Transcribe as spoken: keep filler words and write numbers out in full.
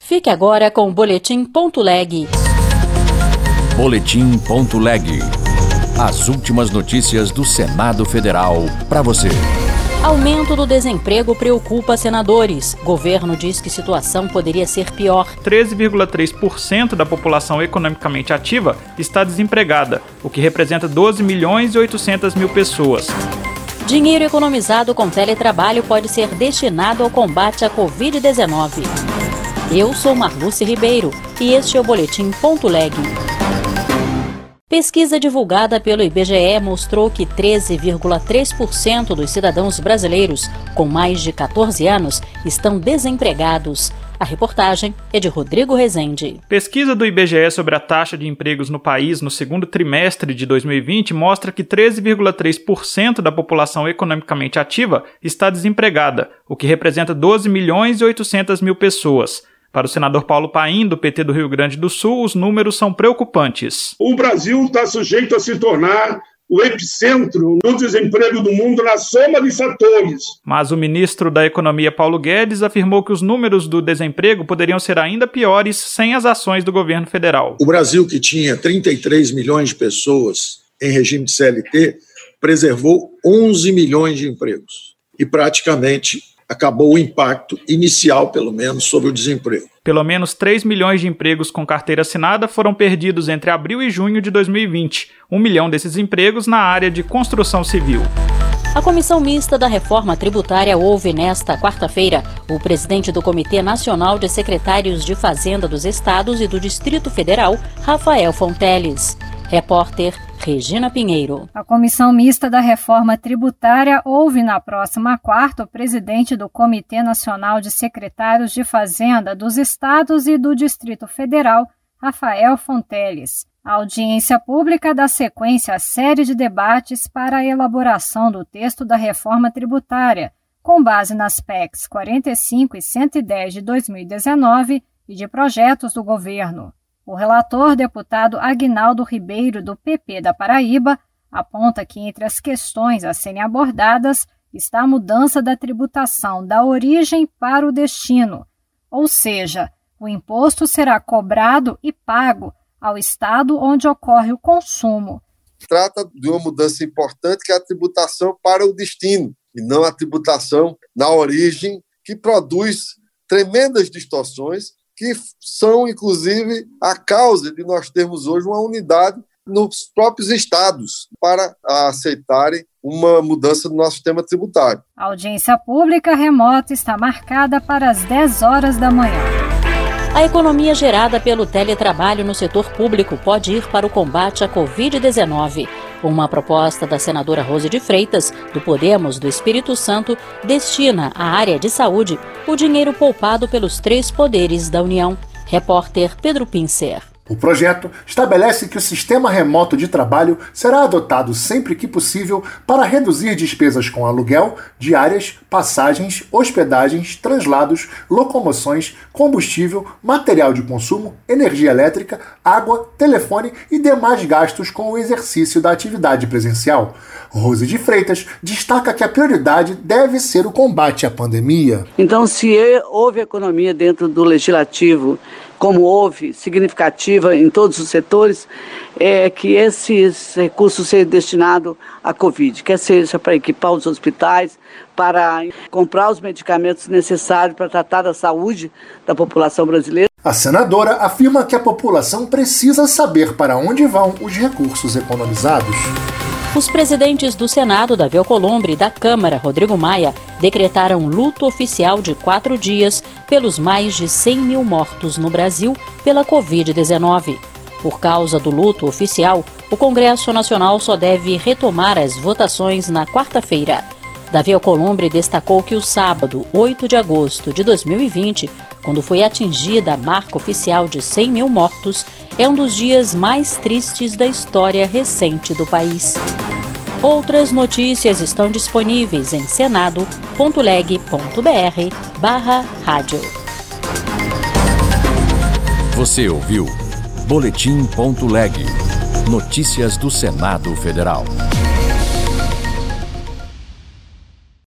Fique agora com o Boletim Ponto Leg. Boletim Ponto Leg. As últimas notícias do Senado Federal para você. Aumento do desemprego preocupa senadores. Governo diz que situação poderia ser pior. treze vírgula três por cento da população economicamente ativa está desempregada, o que representa doze milhões e oitocentas mil pessoas. Dinheiro economizado com teletrabalho pode ser destinado ao combate à covid dezenove. Eu sou Marluce Ribeiro e este é o Boletim Ponto Leg. Pesquisa divulgada pelo I B G E mostrou que treze vírgula três por cento dos cidadãos brasileiros com mais de catorze anos estão desempregados. A reportagem é de Rodrigo Rezende. Pesquisa do I B G E sobre a taxa de empregos no país no segundo trimestre de dois mil e vinte mostra que treze vírgula três por cento da população economicamente ativa está desempregada, o que representa doze milhões e oitocentas mil pessoas. Para o senador Paulo Paim, do P T do Rio Grande do Sul, os números são preocupantes. O Brasil está sujeito a se tornar o epicentro do desemprego do mundo na soma de fatores. Mas o ministro da Economia, Paulo Guedes, afirmou que os números do desemprego poderiam ser ainda piores sem as ações do governo federal. O Brasil, que tinha trinta e três milhões de pessoas em regime de C L T, preservou onze milhões de empregos e praticamente acabou o impacto inicial, pelo menos, sobre o desemprego. Pelo menos três milhões de empregos com carteira assinada foram perdidos entre abril e junho de dois mil e vinte. Um milhão desses empregos na área de construção civil. A Comissão Mista da Reforma Tributária ouve nesta quarta-feira o presidente do Comitê Nacional de Secretários de Fazenda dos Estados e do Distrito Federal, Rafael Fonteles. Repórter Regina Pinheiro. A Comissão Mista da Reforma Tributária ouve na próxima quarta o presidente do Comitê Nacional de Secretários de Fazenda dos Estados e do Distrito Federal, Rafael Fonteles. A audiência pública dá sequência à série de debates para a elaboração do texto da reforma tributária, com base nas P E Cs quarenta e cinco e cento e dez de dois mil e dezenove e de projetos do governo. O relator, deputado Aguinaldo Ribeiro, do P P da Paraíba, aponta que entre as questões a serem abordadas está a mudança da tributação da origem para o destino, ou seja, o imposto será cobrado e pago ao estado onde ocorre o consumo. Trata de uma mudança importante que é a tributação para o destino, e não a tributação na origem, que produz tremendas distorções que são, inclusive, a causa de nós termos hoje uma unidade nos próprios estados para aceitarem uma mudança no nosso sistema tributário. A audiência pública remota está marcada para as dez horas da manhã. A economia gerada pelo teletrabalho no setor público pode ir para o combate à covid dezenove. Uma proposta da senadora Rose de Freitas, do Podemos do Espírito Santo, destina à área de saúde o dinheiro poupado pelos três poderes da União. Repórter Pedro Pincer. O projeto estabelece que o sistema remoto de trabalho será adotado sempre que possível para reduzir despesas com aluguel, diárias, passagens, hospedagens, translados, locomoções, combustível, material de consumo, energia elétrica, água, telefone e demais gastos com o exercício da atividade presencial. Rose de Freitas destaca que a prioridade deve ser o combate à pandemia. Então, se houve economia dentro do legislativo, como houve, significativa em todos os setores, é que esses recursos sejam destinados à Covid, quer seja para equipar os hospitais, para comprar os medicamentos necessários para tratar da saúde da população brasileira. A senadora afirma que a população precisa saber para onde vão os recursos economizados. Os presidentes do Senado, Davi Alcolumbre, e da Câmara, Rodrigo Maia, decretaram luto oficial de quatro dias pelos mais de cem mil mortos no Brasil pela covid dezenove. Por causa do luto oficial, o Congresso Nacional só deve retomar as votações na quarta-feira. Davi Alcolumbre destacou que o sábado, oito de agosto de dois mil e vinte, quando foi atingida a marca oficial de cem mil mortos, é um dos dias mais tristes da história recente do país. Outras notícias estão disponíveis em senado ponto leg ponto br barra rádio. Você ouviu Boletim Ponto Leg. Notícias do Senado Federal.